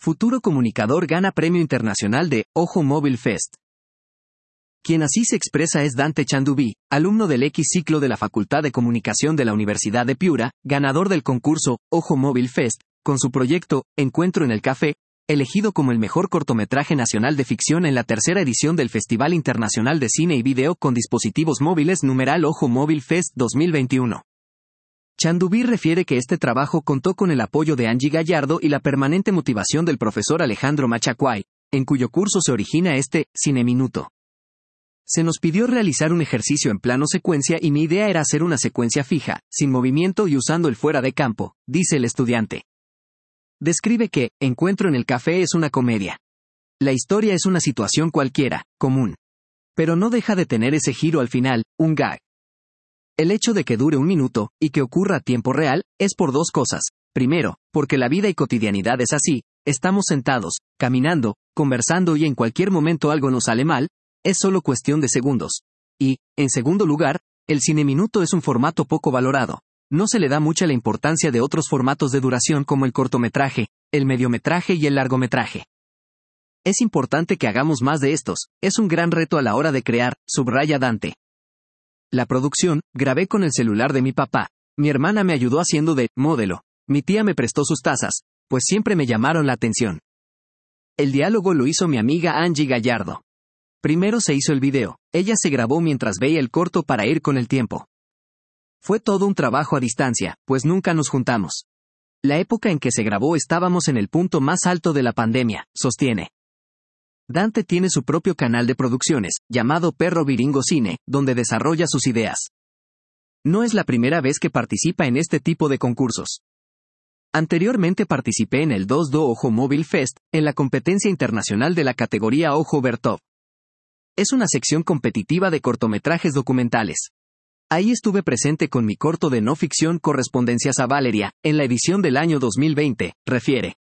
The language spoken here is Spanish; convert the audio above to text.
Futuro comunicador gana Premio Internacional de Ojo Móvil Fest. Quien así se expresa es Dante Chandubí, alumno del X ciclo de la Facultad de Comunicación de la Universidad de Piura, ganador del concurso Ojo Móvil Fest, con su proyecto Encuentro en el Café, elegido como el mejor cortometraje nacional de ficción en la tercera edición del Festival Internacional de Cine y Video con Dispositivos Móviles numeral Ojo Móvil Fest 2021. Chandubí refiere que este trabajo contó con el apoyo de Angie Gallardo y la permanente motivación del profesor Alejandro Machacuay, en cuyo curso se origina este Cineminuto. Se nos pidió realizar un ejercicio en plano secuencia y mi idea era hacer una secuencia fija, sin movimiento y usando el fuera de campo, dice el estudiante. Describe que Encuentro en el Café es una comedia. La historia es una situación cualquiera, común. Pero no deja de tener ese giro al final, un gag. El hecho de que dure un minuto, y que ocurra a tiempo real, es por dos cosas. Primero, porque la vida y cotidianidad es así, estamos sentados, caminando, conversando y en cualquier momento algo nos sale mal, es solo cuestión de segundos. Y, en segundo lugar, el cineminuto es un formato poco valorado. No se le da mucha la importancia de otros formatos de duración como el cortometraje, el mediometraje y el largometraje. Es importante que hagamos más de estos, es un gran reto a la hora de crear, subraya Dante. La producción, grabé con el celular de mi papá. Mi hermana me ayudó haciendo de modelo. Mi tía me prestó sus tazas, pues siempre me llamaron la atención. El diálogo lo hizo mi amiga Angie Gallardo. Primero se hizo el video, ella se grabó mientras veía el corto para ir con el tiempo. Fue todo un trabajo a distancia, pues nunca nos juntamos. La época en que se grabó estábamos en el punto más alto de la pandemia, sostiene. Dante tiene su propio canal de producciones, llamado Perro Viringo Cine, donde desarrolla sus ideas. No es la primera vez que participa en este tipo de concursos. Anteriormente participé en el 2Do Ojo Móvil Fest, en la competencia internacional de la categoría Ojo Bertov. Es una sección competitiva de cortometrajes documentales. Ahí estuve presente con mi corto de no ficción Correspondencias a Valeria, en la edición del año 2020, refiere.